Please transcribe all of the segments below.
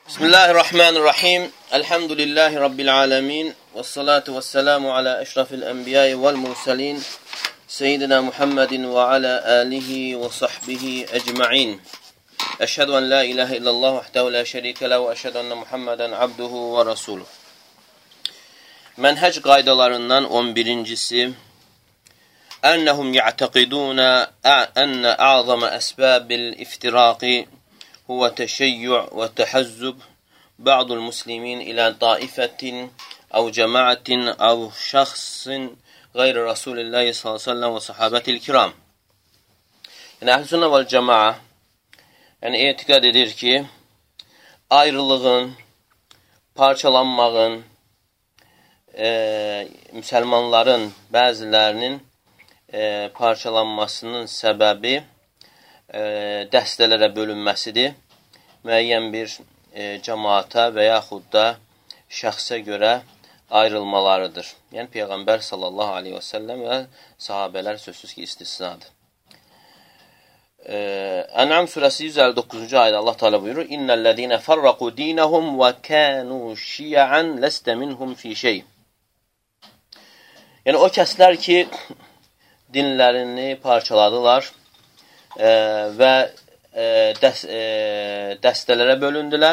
Bismillahirrahmanirrahim. Elhamdülillahi Rabbil alemin. Vessalatu vesselamu ala eşrafil enbiyai vel mursalin. Seyyidina Muhammedin ve ala alihi ve sahbihi ecma'in. Eşhedü en la ilahe illallah vahdehu la şerike lehu ve eşhedü enne Muhammeden abduhu ve rasuluhu. Menhec qaydalarından 11-incisi ennehum ya'taqiduna enne a'zama esbabil iftiraqi huve teşeyyü' ve tehazzub ba'dul muslimin ila taifetin ev cemaatin ev şahsin gayri Resulillahi sallallahu aleyhi ve sellem ve sahabetil kiram. Yani Ehl-i Sünnet vel Cema'a etikad edir ki ayrılığın, parçalanmağın, Müslümanların bəzilərinin parçalanmasının səbəbi dəstələrə bölünməsidir. Müəyyən bir cəmaata və yaxud da şəxsə görə ayrılmalarıdır. Yəni Peyğəmbər sallallahu aleyhi və səlləm və sahabələr sözsüz ki istisnadır. Ən'am surəsi 159-cu ayədə Allah Teala buyurur: "İnnellezîne ferraqu dînehum ve kânû şi'an leste minhum fî şey." Yəni o kəslər ki dinlərini parçaladılar və dəstələrə bölündülər.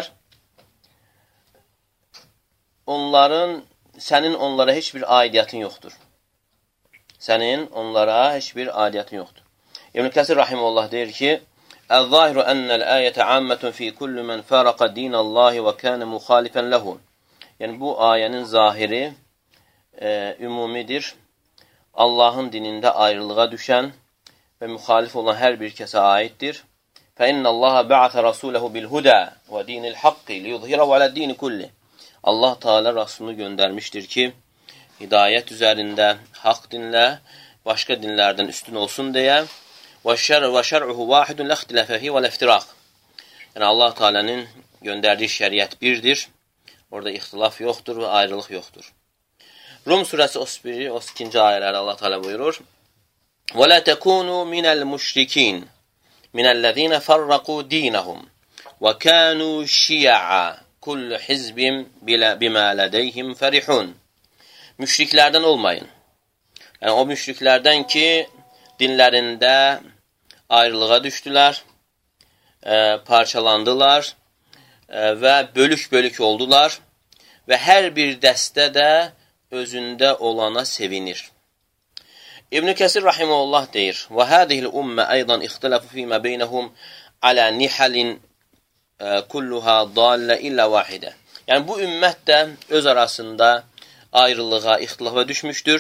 Sənin onlara heç bir aidiyyətin yoxdur. Sənin onlara heç bir aidiyyətin yoxdur. İbn Kəsir rahimehullah deyir ki: "El-zâhiru ennel âyete âmmetun fî kulli men fâraqa dînallâhi və kâne muhâlifen lehu." Yəni bu ayənin zahiri ümumidir. Allahın dinində ayrılığa düşən və müxalif olan hər bir kəsə aiddir. فَإِنَّ اللّٰهَ بَعَثَ رَسُولَهُ بِالْهُدَى وَدِينِ الْحَقِّ لِيُظْهِرَهُ عَلَى الدِّينِ كُلِّهِ. Allah Teala Rasulunu göndərmişdir ki, hidayət üzərində, haqq dinlə, başqa dinlərdən üstün olsun deyə وَشَرْعُهُ وَاحِدٌ لَخْتِلَفَ فِيهِ وَلَفْتِرَاقٍ. Yəni Allah Teala'nın göndərdiyi şəriət birdir. Orada ixtilaf yoxdur və ayrılıq yoxdur. Rum surəsi 31-32-ci ayələrdə Allah Teala buyurur: وَلَا تَكُونُوا مِنَ الْمُشْرِكِينَ مِنَ الَّذ۪ينَ فَرَّقُوا دِينَهُمْ وَكَانُوا شِيَعًا كُلُّ حِزْبٍ بِمَا لَدَيْهِمْ فَرِحُونَ. Müşriklərdən olmayın. Yəni o müşriklərdən ki, dinlərində ayrılığa düşdülər, parçalandılar və bölük-bölük oldular və hər bir dəstə də özündə olana sevinir. İbn Kəsir rahimehullah deyir: "Və hâzihil ummə aydan ixtilafu fîmə beynəhum alə nihalin kulluha dallə illə vahidə." Yəni bu ümmət də öz arasında ayrılığa, ixtilafa düşmüşdür.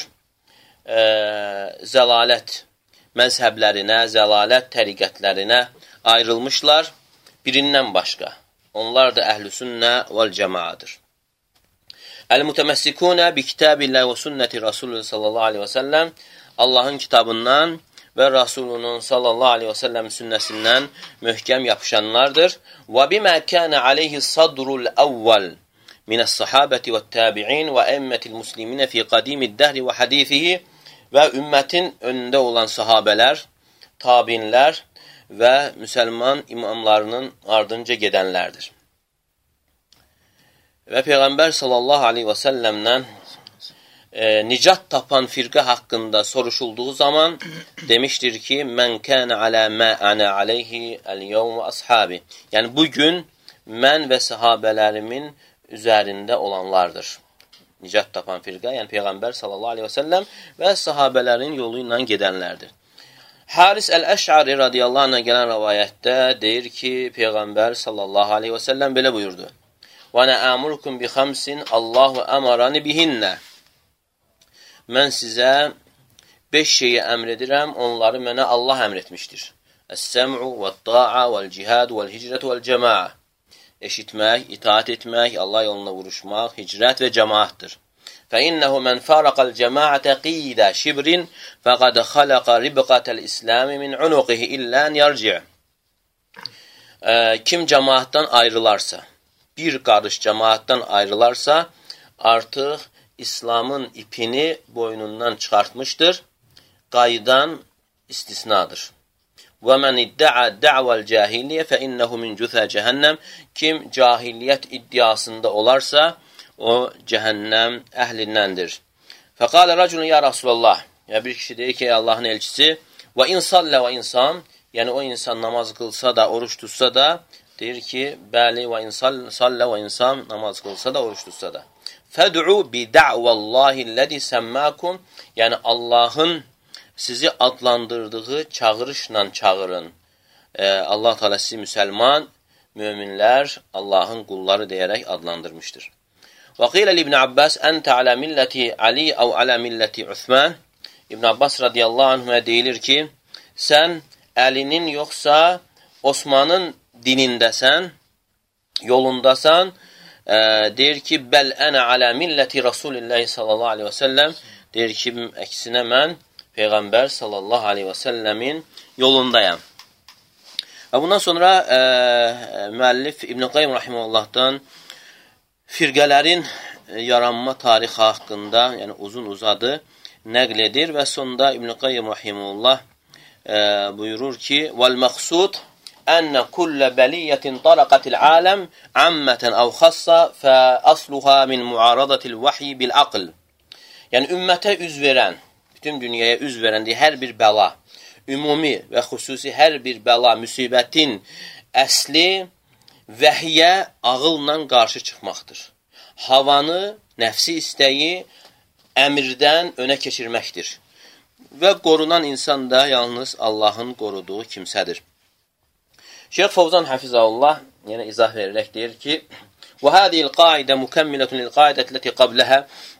Zəlalət məzhəblərinə, zəlalət təriqətlərinə ayrılmışlar birindən başqa. Onlar da Əhl-i Sünnə vəl Cəmaadır. El-mütemessikûne bi kitâbillâhi və sünneti Rasulü sallallahu aleyhi və səlləm, Allahın kitabından və Rasulunun sallallahu aleyhi və səlləm sünnəsindən möhkəm yapışanlardır. Və bimə kânə aleyhi sadrul əvvəl minəs-sahabəti və təbi'in və əmmətil musliminə fi qadimid-dəhri və hadisihi, və ümmətin önündə olan sahabələr, tabinlər və müsəlman imamlarının ardınca gedənlərdir. Və Peyğəmbər sallallahu aleyhi və səlləmdən nicat tapan firqə haqqında soruşulduğu zaman demişdir ki, mən kənə alə mə ənə aleyhi əl-yevm və ashabi. Yəni bugün mən və sahabələrimin üzərində olanlardır. Nicat tapan firqə, yəni Peyğəmbər sallallahu aleyhi və səlləm və sahabələrin yolu ilə gedənlərdir. Haris Əl-Əş'ari radiyallahu anh'a gələn rəvayətdə deyir ki, Peyğəmbər sallallahu aleyhi və səlləm belə buyurdu: وَنَا أَمُرُكُمْ بِخَمْسٍ اللّٰهُ أَمَرَانِ بِهِنَّ. Mən sizə 5 şeyi əmr edirəm, onları mənə Allah əmr etmişdir. Əs-səm'u və-t-ta'a vəl-cihad vəl-hicrət vəl-cəma'a. Eşitmək, itaat etmək, Allah yolunda vuruşmaq, hicrət və cəmaatdır. فَإِنَّهُ مَنْ فَارَقَ الْجَمَاعَةَ قِيدَ شِبْرٍ فَقَدْ خَلَقَ رِبْقَةَ الْإِسْلَامِ مِنْ عُنُقِهِ إِلَّا أَنْ يَرْجِعَ. Kim cəmaatdan ayrılarsa, bir qarış cəmaatdan ayrılarsa, artıq İslamın ipini boynundan çıxartmışdır, qaydan istisnadır. Və mən idda'a da'val cahiliyyə fə innehu min cüthə cəhənnəm. Kim cahiliyyət iddiasında olarsa, o cəhənnəm əhlindəndir. Fəqalə rəculun ya Rasulallah. Ya bir kişi deyir ki, Allahın elçisi, və insallə və insam, yəni o insan namaz qılsa da, oruç tutsa da, deyir ki, bəli və insallə və insam, namaz qılsa da, oruç tutsa da. Fəd'u bi da'vallahi ləzi səmməkum, yəni Allahın sizi adlandırdığı çağırışla çağırın. Allah Teala sizi müsəlman, müminlər, Allahın qulları deyərək adlandırmışdır. Və qilə İbn Abbas, əntə alə milləti Ali əv alə milləti Üthman. İbn Abbas radiyallahu anhümə deyilir ki, sən Əlinin yoxsa Osmanın dinindəsən, yolundasan, deyir ki, bəl ənə alə milləti Rasulillahi sallallahu aleyhi və səlləm, deyir ki, əksinə mən Peyğəmbər sallallahu aleyhi və səlləmin yolundayam. Və bundan sonra müəllif İbn Qayyim rahiməllahdan firqələrin yaranma tarixi haqqında, yəni uzun-uzadı nəql edir və sonda İbn Qayyim rahiməllah buyurur ki, "Vəl-məqsud ənə kullə bəliyyətin talaqatil aləm ammətən əv xassa fə asluha min muaradatil vahyi bil aql." Yəni ümmətə üz verən, bütün dünyaya üz verən hər bir bəla, ümumi və xüsusi hər bir bəla, müsibətin əsli vəhiyyə ağılla qarşı çıxmaqdır. Havanı, nəfsi istəyi əmirdən önə keçirməkdir. Və qorunan insan da yalnız Allahın qoruduğu kimsədir. Şeyx Fovzan Hafizahullah yenə izah verərək deyir ki, وَهَذِهِ الْقَائِدَ مُكَمِّلَةٌ لِلْقَائِدَةِ الَّتِي قَبْلَهَا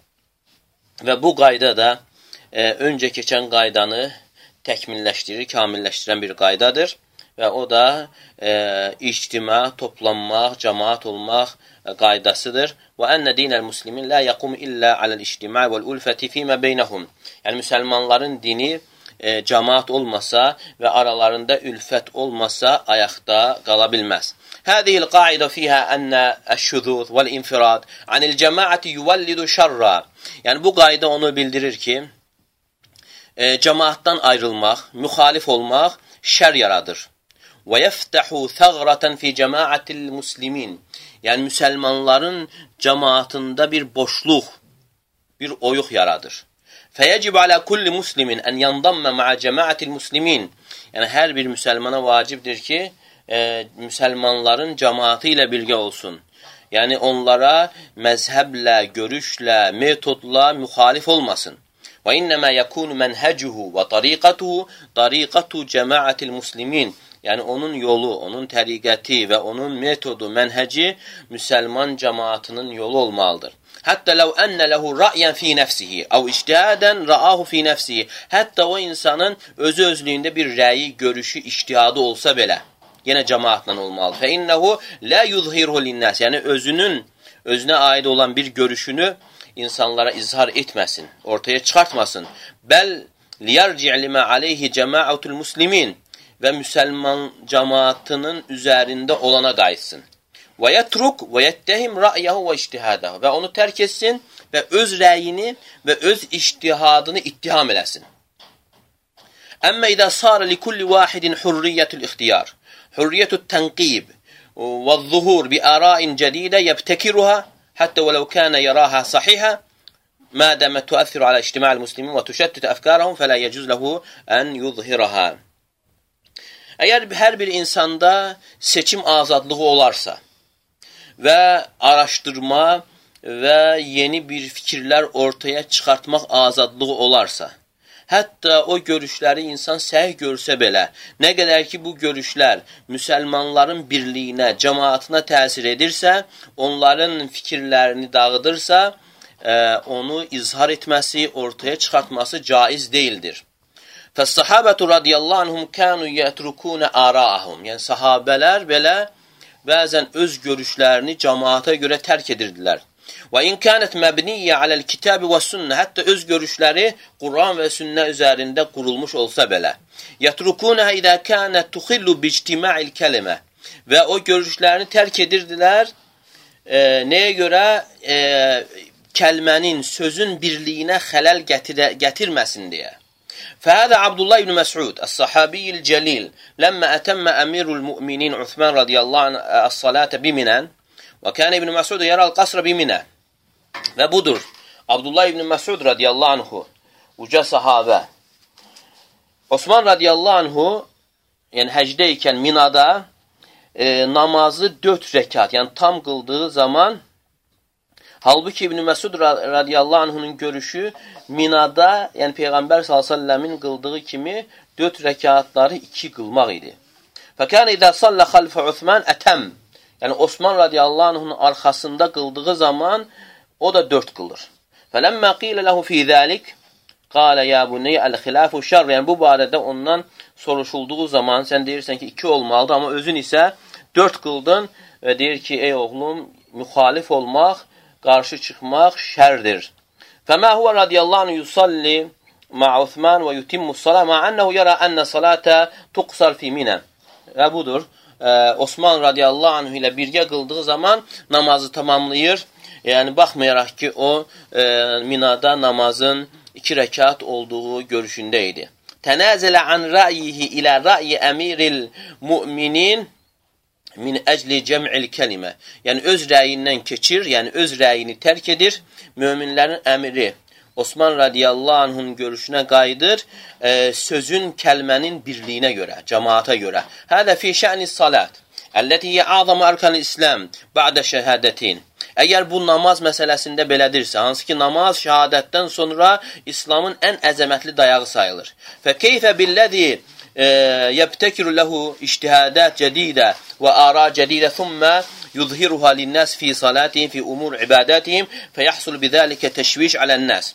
Və bu qayda da öncə keçən qaydanı təkmilləşdirir, kamilləşdirən bir qaydadır. Və o da ictima, toplanmaq, cəmaat olmaq qaydasıdır. Və ənə dinəl muslimin la yaqum illə aləl ictima vəl-ulfəti fīmə beynəhum. Yəni, müsəlmanların dini cəmaat olmasa və aralarında ülfət olmasa ayaqda qala bilməz. Hədihil qaidə fiyhə ənə əş-şuzuz vəl-infirad anil cəmaəti yuvəllidu şərra. Yəni, bu qayda onu bildirir ki, cəmaatdan ayrılmaq, müxalif olmaq şər yaradır. Və yəftəhu thəğrətən fi cəmaətil muslimin. Yəni, müsəlmanların cəmaatında bir boşluq, bir oyuq yaradır. Fəyəcib alə kulli muslimin ən yandammə ma'a cəmaətil muslimin. Yəni, hər bir müsəlmana vacibdir ki, müsəlmanların cəmaatı ilə birgə olsun. Yəni, onlara məzhəblə, görüşlə, metodla müxalif olmasın. Və innəmə yəkunu mənhəcuhu və tariqatu cəmaətil muslimin. Yəni, onun yolu, onun təriqəti və onun metodu, mənhəci müsəlman cəmaatının yolu olmalıdır. Hətta ləv ənə ləhu ra'yan fi nəfsihi, əv ictihadən ra'ahu fi nəfsihi. Hətta o insanın özü-özlüyündə bir rəyi, görüşü, ictihadı olsa belə, yenə cəmaatla olmalıdır. Fə innəhu lə yuzhirhu linnəs. Yəni, özünə aid olan bir görüşünü insanlara izhar etməsin, ortaya çıxartmasın. Bəl liyarci' limə aleyhi cəmaətul muslimin. Və müsəlman cəmaatının üzərində olana qayıtsın. Və yətruk və yəttəhim ra'yahu və ictihadahu. Və onu tərk etsin və öz rəyini və öz ictihadını ittiham eləsin. Əmmə idə sarə li kulli vahidin hurriyyətul ixtiyar, hurriyyətul tənqib və zuhur bi əra'in cədidə yəbtəkiruha həttə və ləv kənə yəraha sahihə mədəmə tuəthir alə ictima'l muslimin və tüşəttüt əfkarahum fələ yəcüz ləhu ən yuzhiraha. Əgər hər bir insanda seçim azadlığı olarsa və araşdırma və yeni bir fikirlər ortaya çıxartmaq azadlığı olarsa, hətta o görüşləri insan səhih görsə belə, nə qədər ki, bu görüşlər müsəlmanların birliyinə, cəmaatına təsir edirsə, onların fikirlərini dağıdırsa, onu izhar etməsi, ortaya çıxartması caiz deyildir. Fəs-səhabətu radiyallahu anhum kənu yətrukuna ara'ahum. Yəni, sahabələr belə bəzən öz görüşlərini cəmaata görə tərk edirdilər. Və in kənət məbniyyə aləl kitabi və sünnə. Hətta öz görüşləri Quran və sünnə üzərində qurulmuş olsa belə. Yətrukunə idə kənət tuxillu bictima'il kəlimə. Və o görüşlərini tərk edirdilər. Nəyə görə? Kəlmənin, sözün birliyinə xələl gətirməsin deyə. فهذا عبد الله بن مسعود الصحابي الجليل لما أتم أمير المؤمنين عثمان رضي الله عنه الصلاة بمنى وكان ابن مسعود يرى القصر بمنى. Ve budur. Abdullah ibn Mesud radiyallahu anhu, uca sahabe. Osman radiyallahu anhu, yani həcdəyikən Minada namazı 4 rəkat, yəni tam qıldığı zaman, halbuki İbn Mesud radiyallahu anhunun görüşü Minada, yəni Peyğəmbər s.ə.v-in qıldığı kimi 4 rəkatları 2 qılmaq idi. Fəkən idə sallə xalfə Osman ətəm, yəni Osman radiyallahu anhunun arxasında qıldığı zaman o da 4 qılır. Fələmmə qilə ləhu fi zəlik, qalə ya buneyyə əl-xilafu şər, yəni bu barədə ondan soruşulduğu zaman sən deyirsən ki 2 olmalıdır, amma özün isə 4 qıldın və deyir ki, ey oğlum, müxalif olmaq, qarşı çıxmaq şərdir. Fəmə huvə radiyallahu anh yusalli ma'a Uthman və yutimmus salə ma'annehu yara ənə salətə tuqsar fi minə. Və budur, Osman radiyallahu anh ilə birgə qıldığı zaman namazı tamamlayır. Yəni, baxmayaraq ki, o Minada namazın 2 rəkat olduğu görüşündə idi. Tənəzələ an rəyihi ilə rəyi əmiril müminin min əcli cəm'il kəlimə. Yəni, öz rəyindən keçir, yəni öz rəyini tərk edir. Möminlərin əmiri Osman radiyallahu anh'ın görüşünə qayıdır, sözün kəlmənin birliyinə görə, cəmaata görə. Hədə fi şə'ni salət, əlləti hiyə azamı arkan-ı İslam, bə'də şəhədətin. Əgər bu namaz məsələsində belədirsə, hansı ki namaz şəhadətdən sonra İslamın ən əzəmətli dayağı sayılır. Fəkeyfə billəzi yəbtəkiru ləhu iştihadət cədidə və ara cədidə thumma yuzhiruha linnəs fi salatihim, fi umur ibadətihim, fəyəhsul bidəlikə təşviş alən-nəs.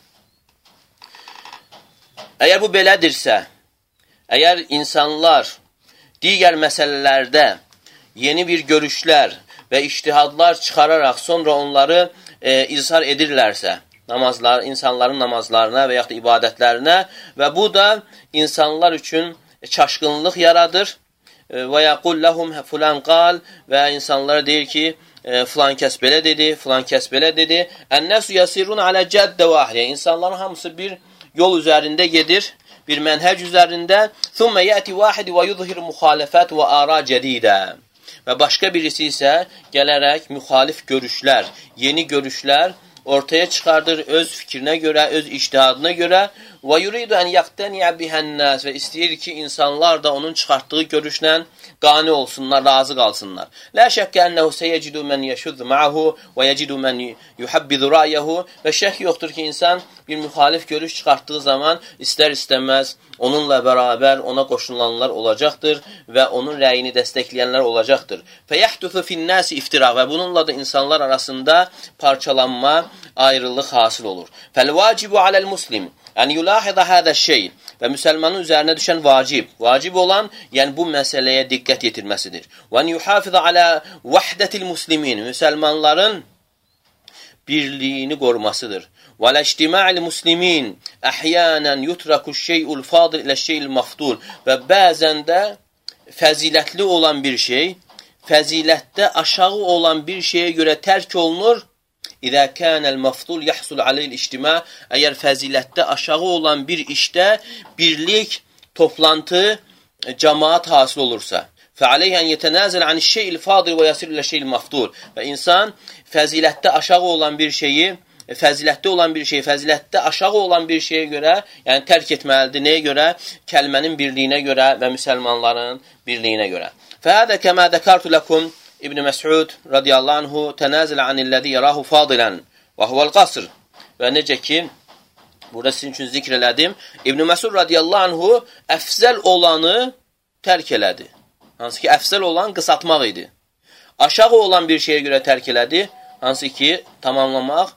Əgər bu belədirsə, əgər insanlar digər məsələlərdə yeni bir görüşlər və iştihadlar çıxararaq sonra onları izhar edirlərsə, insanların namazlarına və yaxud da ibadətlərinə və bu da insanlar üçün çaşqınlıq yaradır və yaqul ləhum fulan qal və insanlara deyir ki, filan kəs belə dedi, filan kəs belə dedi. Ən-nəfsu yasirun alə cəddə vahiyyə. İnsanların hamısı bir yol üzərində gedir, bir mənhəc üzərində. Thumma yəti vahidi və yuzhir müxalifət və ara cədidə. Və başqa birisi isə gələrək müxalif görüşlər, yeni görüşlər ortaya çıxardır öz fikrinə görə, öz ictihadına görə və yuridu ən yaqtaniya bihən-nas və istəyir ki, insanlar da onun çıxartdığı görüşlə qani olsunlar, razı qalsınlar. La şəkkə ənəhu səyəcidu mən yəşuddu ma'ahu və yəcidu mən yuhabbidu ra'yahu və şək yoxdur ki, insan bir müxalif görüş çıxartdığı zaman istər-istəməz onunla bərabər ona qoşulanlar olacaqdır və onun rəyini dəstəkləyənlər olacaqdır. Fəyəhdusu fin-nasi iftira və bununla da insanlar arasında parçalanma, ayrılıq hasıl olur. Fəl-vacibu aləl-muslim ən yulahidə hədə şey və müsəlmanın üzərinə düşən vacib olan, yəni bu məsələyə diqqət yetirməsidir. Və ən yuhafidə alə vəhdətil muslimin, müsəlmanların birliyini qorumasıdır. Və ləştima'il muslimin əhyənən yutrakuş şey'ul fadil ilə şey'il mafdul və bəzən də fəzilətli olan bir şey, fəzilətdə aşağı olan bir şeyə görə tərk olunur. İzə kənəl mafdul yəhsul aleyl ictimə, əgər fəzilətdə aşağı olan bir işdə birlik, toplantı, cəmaat hasıl olursa. Fəaleyhə ən yetənəzəl an şey'il fadil və yasir ilə şey'il mafdul. Və insan fəzilətdə aşağı olan bir şeyi, fəzilətdə aşağı olan bir şeyə görə, yəni tərk etməlidir. Nəyə görə? Kəlmənin birliyinə görə və müsəlmanların birliyinə görə. Fəhədə kəmə dəkartu ləkum İbn Məs'ud radiyallahu anhu tənəzilə anilləzi yarahu fadilən və huvəl qasr. Və necə ki, burada sizin üçün zikr elədim, İbn Məs'ud radiyallahu anhu əfzəl olanı tərk elədi. Hansı ki, əfzəl olan qısaltmaq idi. Aşağı olan bir şeyə görə tərk elədi, hansı ki, tamamlamaq,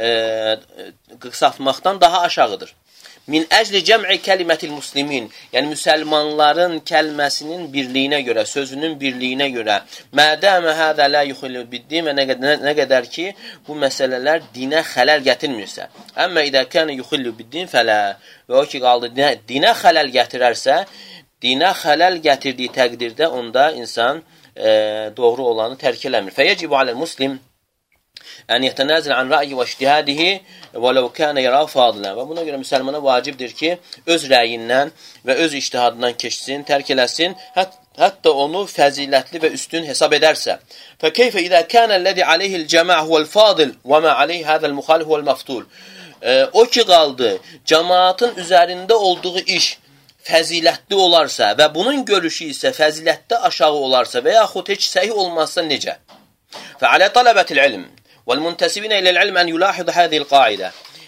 qısaltmaqdan daha aşağıdır. Min əcli cəm'i kəlimətil muslimin, yəni müsəlmanların kəlməsinin birliyinə görə, sözünün birliyinə görə, mədəmə hədə lə yuxilü biddin və nə qədər ki, bu məsələlər dinə xələl gətirmirsə. Əmmə idə kənə yuxilü biddin fələ və o ki, qaldı dinə xələl gətirərsə, dinə xələl gətirdiyi təqdirdə onda insan doğru olanı tərk eləmir. Fəyəcibu aləl muslim ən yətənəzil an ra'yi və ictihadihi və ləv kənə yərə fadilan. Və buna görə müsəlmana vacibdir ki, öz rəyindən və öz ictihadından keçsin, tərk eləsin, hətta onu fəzilətli və üstün hesab edərsə. Fəkeyfə idə kənəl-ləzi aleyhil cəmə' huvəl fadil və mə aleyh hədəl müxalif huvəl məftul. O ki qaldı, cəmaatın üzərində olduğu iş fəzilətli olarsa və bunun görüşü isə fəzilətdə aşağı olarsa və yaxud heç səhih olmazsa necə? Fəalə tələbətil ilm vəl-müntəsibinə iləl-ilm ən yulahid hədil qaidə.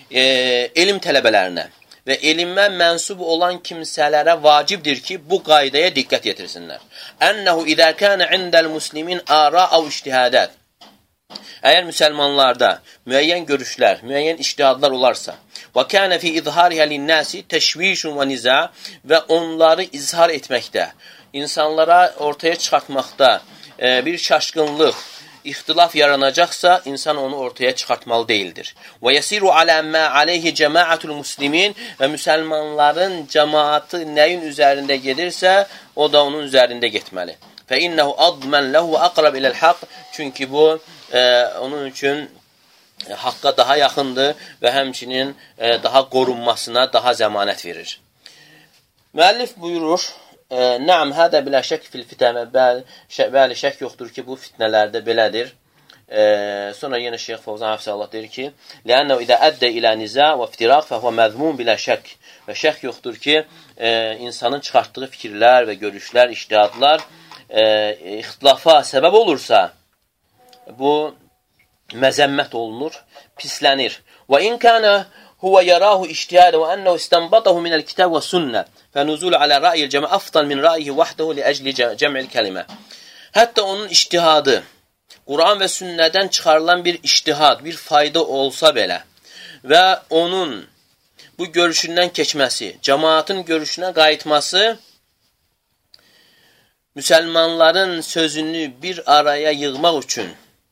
Elm tələbələrinə və elmə mənsub olan kimsələrə vacibdir ki, bu qaydaya diqqət yetirsinlər. Ənəhu idə kənə indəl muslimin ara əv ictihadət. Əgər müsəlmanlarda müəyyən görüşlər, müəyyən ictihadlar olarsa və kənə fi izharihə linnəsi təşvişun və niza və onları izhar etməkdə, insanlara ortaya çıxartmaqda bir şaşqınlıq, ixtilaf yaranacaqsa, insan onu ortaya çıxartmalı deyildir. Və yəsiru alə mə aleyhi cəmaətul muslimin və müsəlmanların cəmaatı nəyin üzərində gedirsə, o da onun üzərində getməli. Fə innəhu admən ləhu və aqrab iləl haqq. Çünki bu, onun üçün haqqa daha yaxındır və həmçinin daha qorunmasına daha zəmanət verir. Müəllif buyurur, Nəam, hədə bilə şək fil fitənə, bəli, şək yoxdur ki, bu fitnələrdə belədir. Sonra yenə Şeyx Fovzan Hafizallah deyir ki, Ləənnəv idə əddə ilə niza və iftiraq fəhvə məzmun bilə şək. Və şək yoxdur ki, insanın çıxartdığı fikirlər və görüşlər, ictihadlar ixtilafa səbəb olursa, bu məzəmmət olunur, pislənir. Və in kənə huvə yarahu ictihadə və ənəhu istənbatahu minəl kitab və sünnə fənuzul alə ra'yil cəmə aftal min ra'yihi vəhdəhu li əcli cəm'il kəlimə. Hətta onun ictihadı, Quran və sünnədən çıxarılan bir ictihad, bir fayda olsa belə və onun bu görüşündən keçməsi, cəmaatın görüşünə qayıtması müsəlmanların sözünü bir araya yığmaq üçün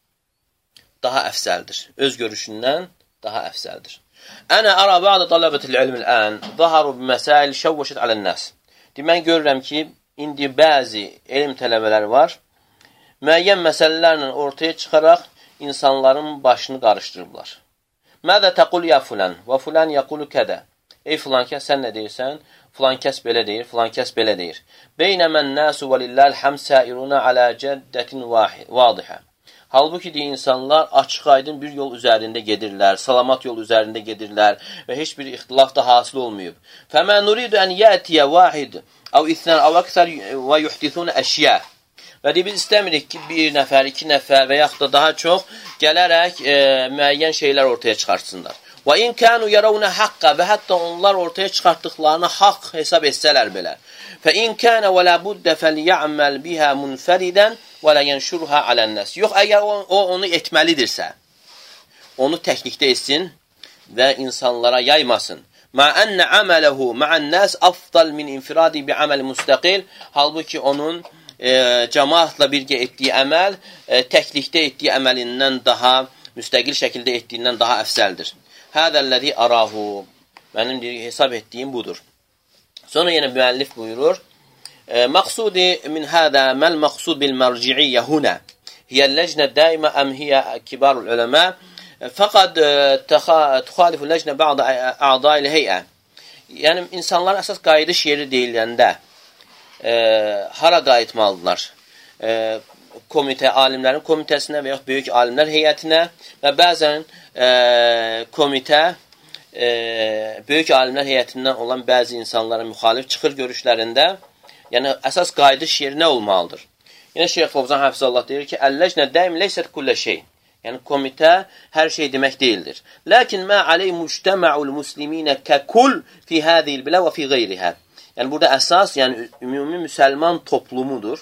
daha əfsəldir. Öz görüşündən daha əfsəldir. Ənə ara bə'də tələbətil ilmil ən zaharu bi məsail şəvvəşət alənnəs. Mən görürəm ki, indi bəzi elm tələbələri var, müəyyən məsələlərlə ortaya çıxaraq insanların başını qarışdırırlar. Mədə təqul ya fulən və fulən yəqulu kədə. Ey filan kəs, sən nə deyirsən? Filan kəs belə deyir, filan kəs belə deyir. Beynəmən nəsu və lilləl həmsəiruna alə cəddətin vadihə. Halbuki insanlar açıq aydın bir yol üzərində gedirlər, salamat yol üzərində gedirlər və heç bir ixtilaf da hasil olmayıb. Fəmə nuridu ən yətiyə vahid əv ithnən əv əksər və yuhdithunə əşyə. Və biz istəmirik ki, bir nəfər, iki nəfər və yaxud da daha çox gələrək müəyyən şeylər ortaya çıxartsınlar. Və in kənu yarawna haqqa və hətta onlar ortaya çıxartdıqlarını haqq hesab etsələr belə. Fə in kənə və la buddə fəliyə'məl bihə munfəridən və la yenşurha alən-nəs. Yox, əgər o onu etməlidirsə, onu təklikdə etsin və insanlara yaymasın. Mə ənə əmələhu ma'ən-nəs afdal min infiradi bi əməl müstəqil. Halbuki onun cəmaatla birgə etdiyi əməl təklikdə etdiyi əməlindən daha müstəqil şəkildə etdiyindən daha əfsəldir. Hədəlləzi arahu. Mənim hesab etdiyim budur. Sonra yenə müəllif buyurur. Məqsudi min hədə məl məqsud bil mərciiyyə huna. Hiyəl-ləcnə daimə əm hiyə kibarul uləmə. Fəqad tuxalifu ləcnə bə'də a'dayil heyə. Yəni, insanlar əsas qayıdış yeri deyiləndə hara qayıtmalıdırlar? Komitə, alimlərin komitəsinə və yaxud böyük alimlər heyətinə və bəzən komitə böyük alimlər heyətindən olan bəzi insanlara müxalif çıxır görüşlərində, yəni əsas qayıdış yeri nə olmalıdır? Yenə Şeyx Fovzan Hafizallah deyir ki, əl-ləcnə dəim leysət kullə şey. Yəni komitə hər şey demək deyildir. Lakin mə aley mujtəmə'ul musliminə kəkul fi hədil bilə və fi qeyrihə. Yəni burada əsas, yəni ümumi müsəlman toplumudur.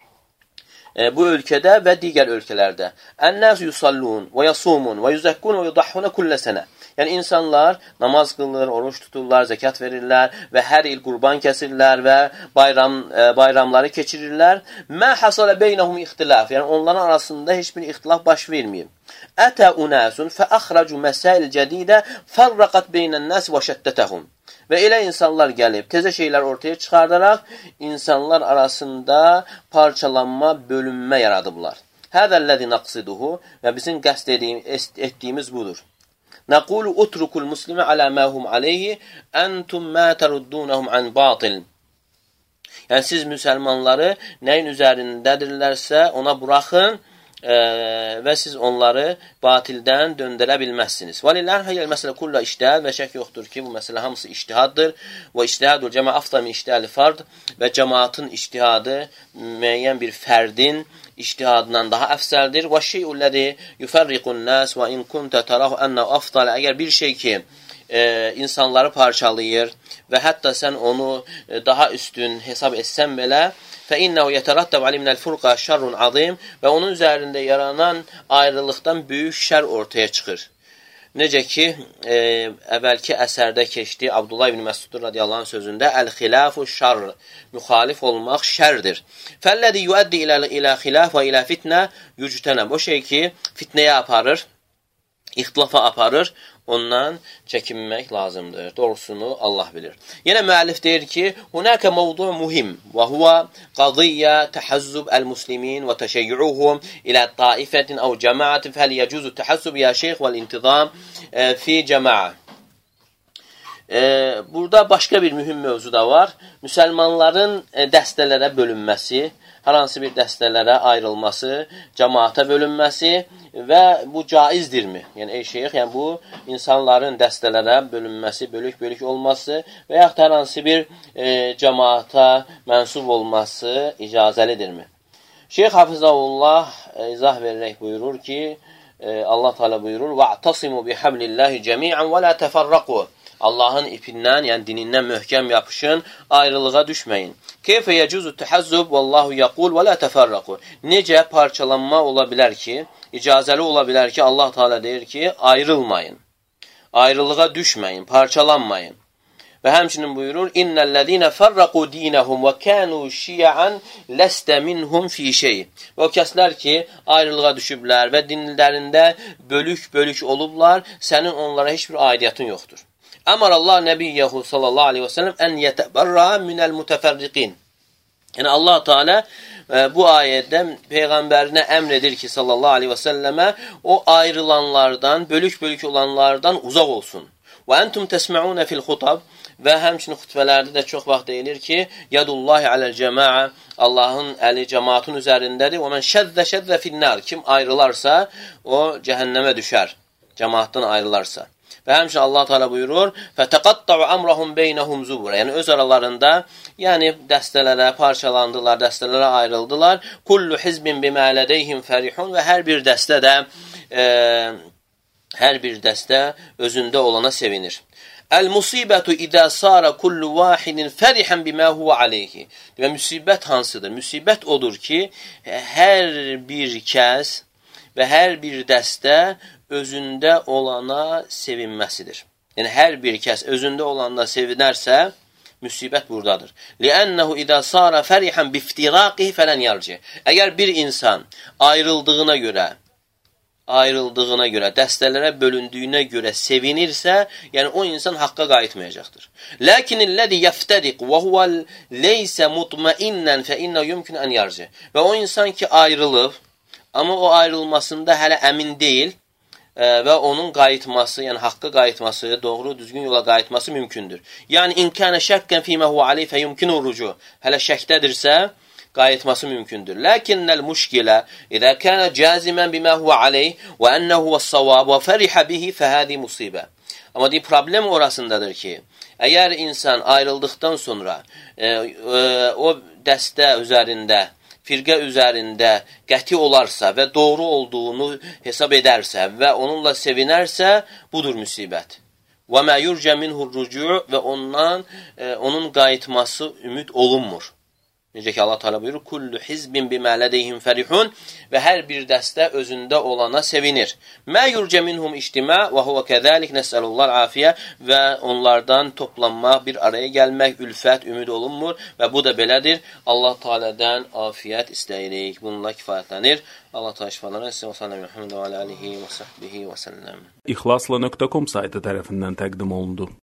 Bu ölkədə və digər ölkələrdə. Ən-nəs yusallun və yasumun və yüzəkkun və yudahhuna kullə sənə. Yəni insanlar namaz qılır, oruç tuturlar, zəkat verirlər və hər il qurban kəsirlər və bayramları keçirirlər. Mə hasalə beynəhum ixtilaf. Yəni onların arasında heç bir ixtilaf baş verməyib. Ətə unəsun fəəxracu məsail cədidə fərraqat beynən-nəs və şəddətəhum. Və elə insanlar gəlib, təzə şeylər ortaya çıxardaraq insanlar arasında parçalanma, bölünmə yaradıblar. Həzəl-ləzi naqsiduhu və bizim qəsd etdiyimiz budur. Nəqulu utrukul muslimə alə mə hum aleyhi əntum mə təruddunəhum ən batil. Yəni, siz müsəlmanları nəyin üzərindədirlərsə ona buraxın və siz onları batildən döndərə bilməzsiniz. Vəlilləhin həyyəl məsələ kulla iştihad və şək yoxdur ki, bu məsələ hamısı iştihaddır. Və iştihadur cəmə afta min iştihali fard və cəmaatın iştihadı müəyyən bir fərdin iştihadından daha əfsəldir. Və şeyulləzi yufarriqun nas və in kunta tarahu ənə afdal. Əgər bir şey ki, insanları parçalayır və hətta sən onu daha üstün hesab etsən belə, فَإِنَّهُ يَتَرَتَّبْ عَلِمْنَا الْفُرْقَ شَرٌ عَظِيمٌ və onun üzərində yaranan ayrılıqdan böyük şər ortaya çıxır. Necə ki, əvvəlki əsərdə keçdi Abdullah ibn Məsud radiyallahu anh sözündə əl-xilafu şər, müxalif olmaq şərdir. فَالَّذِي يُؤَدِّ إِلَى خِلَافَ وَإِلَى فِتْنَةٍ يُجْتَنَبُ. O şey ki, fitnəyə aparır, ixtilafa aparır, ondan çəkinmək lazımdır. Doğrusunu Allah bilir. Yenə müəllif deyir ki, hunaka mevzu muhim və huwa qadiyyə təhazzub el-muslimin və təşəyyuhum ilə taifətin əv cəmaətin fəl yecuzu təhazzub ya şeyx vəl-intizam fi cəmaə. Burada başqa bir mühüm mövzu da var. Müsəlmanların dəstələrə bölünməsi, hər hansı bir dəstələrə ayrılması, cəmaata bölünməsi və bu caizdirmi? Yəni, ey şeyx, yəni bu insanların dəstələrə bölünməsi, bölük-bölük olması və yaxud hər hansı bir cəmaata mənsub olması icazəlidirmi? Şeyx Hafizahullah izah verərək buyurur ki, Allah Teala buyurur: "Va'tasimu bihablillahi cemi'an və la təfərraqu." Allahın ipindən, yəni dinindən möhkəm yapışın, ayrılığa düşməyin. Keyfə yecuzu təhazzub vallahu yaqul və la təfərraqu. Necə parçalanma ola bilər ki, icazəli ola bilər ki, Allah Teala deyir ki, ayrılmayın. Ayrılığa düşməyin, parçalanmayın. Və həmçinin buyurur: "İnnellezine farraqu dinahum və kanu şi'an lasta minhum fi şey." Və o kəslər ki, ayrılığa düşüblər və dinlərində bölük-bölük olublar, sənin onlara heç bir aidiyyatın yoxdur. Əmər Allah Nəbiyyehu sallallahu aleyhi və səlləm ən yətəbərra minəl mütəfərriqin. Yəni, Allah Teala bu ayədə Peyğəmbərinə əmr edir ki, sallallahu aleyhi və səlləmə o ayrılanlardan, bölük-bölük olanlardan uzaq olsun. Və entum təsmə'unə fil xutab və həmçinin xütbələrdə də çox vaxt deyilir ki, yadullahi aləl cəmaə, Allahın əli cəmaatın üzərindədir. Və mən şəzzə finnar, kim ayrılarsa, o cəhənnəmə düşər, cəmaatdan ayrılarsa. Və həmçinin Allah Teala buyurur: "Fətəqatta'u amrahum beynəhum zubura." Yəni öz aralarında, yəni dəstələrə parçalandılar, dəstələrə ayrıldılar. Kullu hizbin bimə lədeyhim fərihun və hər bir dəstə özündə olana sevinir. El-musibətu idə sara kullu vahidin fərihan bimə huwa aleyhi. Və müsibət hansıdır? Müsibət odur ki, hər bir kəs və hər bir dəstə özündə olana sevinməsidir. Yəni, hər bir kəs özündə olanda sevinərsə, müsibət buradadır. لِأَنَّهُ إِذَا صَارَ فَرِحًا بِفْتِرَاقِهِ فَلَنْ يَرْجِ. Əgər bir insan ayrıldığına görə, dəstələrə bölündüyünə görə sevinirsə, yəni o insan haqqa qayıtmayacaqdır. لَكِنِ الَّذِي يَفْتَرِقُ وَهُوَ لَيْسَ مُطْمَئِنًّا فَإِنَّهُ يُمْكِنُ أَنْ يَرْجِ. Və o insan ki ayrılıb, amma o ayrılmasında hələ əmin deyil, və onun qayıtması, yəni haqqa qayıtması, doğru, düzgün yola qayıtması mümkündür. Yəni, inkənə şəkkən fīmə huvə aleyh fə yumkinu rucu. Hələ şəkdədirsə, qayıtması mümkündür. Ləkinnəl müşkilə, idə kənə cəzimən bimə huvə aleyh və ənə huvə-s-savab və fərihə bihi fəhədi musibə. Amma problem orasındadır ki, əgər insan ayrıldıqdan sonra o dəstə üzərində, firqə üzərində qəti olarsa və doğru olduğunu hesab edərsə və onunla sevinərsə, budur müsibət. Və mə yurcə minhur rucu və onun qayıtması ümid olunmur. Necə ki, Allah Teala buyurur: "Kullu hizbin bimə lədeyhim fərihun." Və hər bir dəstə özündə olana sevinir. Mə yurcə minhum ictimə və huvə kəzəlik nəsəlullah afiyə. Və onlardan toplanmaq, bir araya gəlmək, ülfət, ümid olunmur və bu da belədir. Allah Teala'dan afiyət istəyirik. Bununla kifayətlənir. Allah Teala şifalar etsin. Və sallallahu Muhammed və alihi və sahbihi və səlləm. İxlasla.com saytı tərəfindən təqdim olundu.